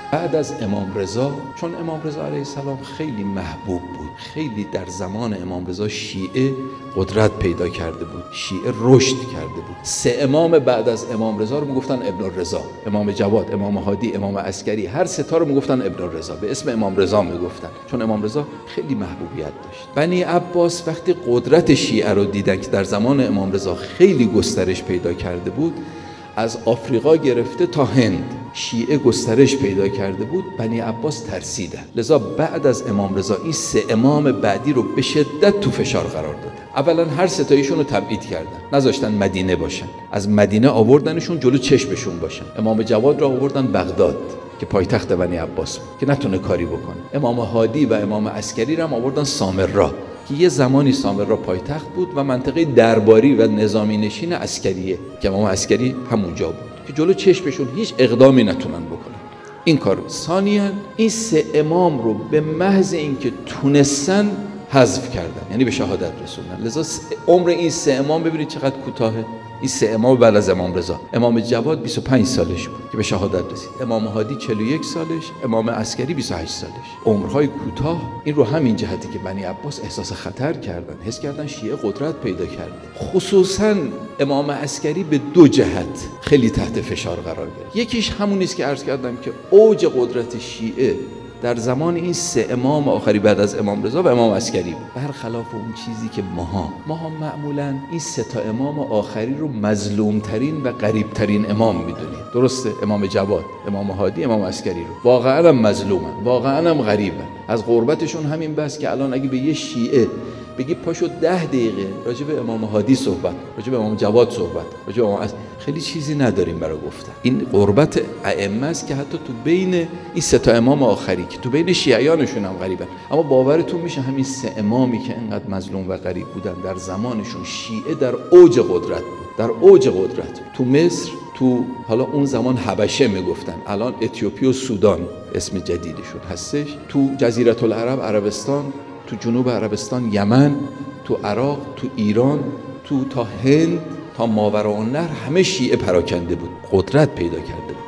بعد از امام رضا، چون امام رضا علیه السلام خیلی محبوب بود، خیلی در زمان امام رضا شیعه قدرت پیدا کرده بود، شیعه رشد کرده بود. 3 امام بعد از امام رضا رو میگفتن ابن الرضا، امام جواد، امام هادی، امام عسکری، هر 3 تا رو میگفتن ابن الرضا، به اسم امام رضا میگفتن، چون امام رضا خیلی محبوبیت داشت. بنی عباس وقتی قدرت شیعه رو دیدن که در زمان امام رضا خیلی گسترش پیدا کرده بود، از آفریقا گرفته تا هند شیعه گسترش پیدا کرده بود، بنی عباس ترسیدن. لذا بعد از امام رضا این 3 امام بعدی رو به شدت تو فشار قرار دادن. اولا هر 3 تایشون رو تبعید کردن، نذاشتن مدینه باشن، از مدینه آوردنشون جلو چشمشون باشن. امام جواد رو آوردن بغداد که پایتخت بنی عباس بود که نتونه کاری بکنه. امام هادی و امام عسکری رو هم آوردن سامرا که یه زمانی سامرا پایتخت بود و منطقه درباری و نظامی نشین عسکریه که امام عسکری همونجا بود که جلو چشمشون هیچ اقدامی نتونن بکنن. این کار. ثانیاً این 3 امام رو به محض اینکه تونستن حذف کردن، یعنی به شهادت رسوندن. لذا عمر این 3 امام ببینید چقدر کوتاهه. این 3 امام بعد از امام رضا، امام جواد 25 سالش بود که به شهادت رسید، امام هادی 41 سالش، امام عسکری 28 سالش. عمرهای کوتاه. این رو همین جهتی که بنی عباس احساس خطر کردن، حس کردن شیعه قدرت پیدا کرده. خصوصا امام عسکری به 2 جهت خیلی تحت فشار قرار گرفت. یکیش همون است که عرض کردم که اوج قدرت شیعه در زمان این 3 امام آخری بعد از امام رضا و امام عسکری بود. برخلاف اون چیزی که ماها معمولاً این 3 تا امام آخری رو مظلومترین و غریبترین امام میدونیم. درسته؟ امام جواد، امام هادی، امام عسکری رو واقعاً هم مظلومن، واقعاً هم غریبن. از غربتشون همین بس که الان اگه به یه شیعه بگی پاشو 10 دقیقه راجع به امام هادی صحبت، راجع به امام جواد صحبت، راجع به امام خیلی چیزی نداریم برای گفتن. این قربت ائمه است که حتی تو بین این 3 تا امام آخری که تو بین شیعیانشون هم غریبن، اما باورتون میشه همین 3 امامی که انقدر مظلوم و غریب بودن در زمانشون شیعه در اوج قدرت بود، در اوج قدرت. تو مصر، تو حالا اون زمان حبشه میگفتن، الان اتیوپی و سودان اسم جدیدشون هستش، تو جزیره العرب عربستان، تو جنوب عربستان یمن، تو عراق، تو ایران، تو تا هند، تا ماوراءالنهر همه شیعه پراکنده بود، قدرت پیدا کرده بود.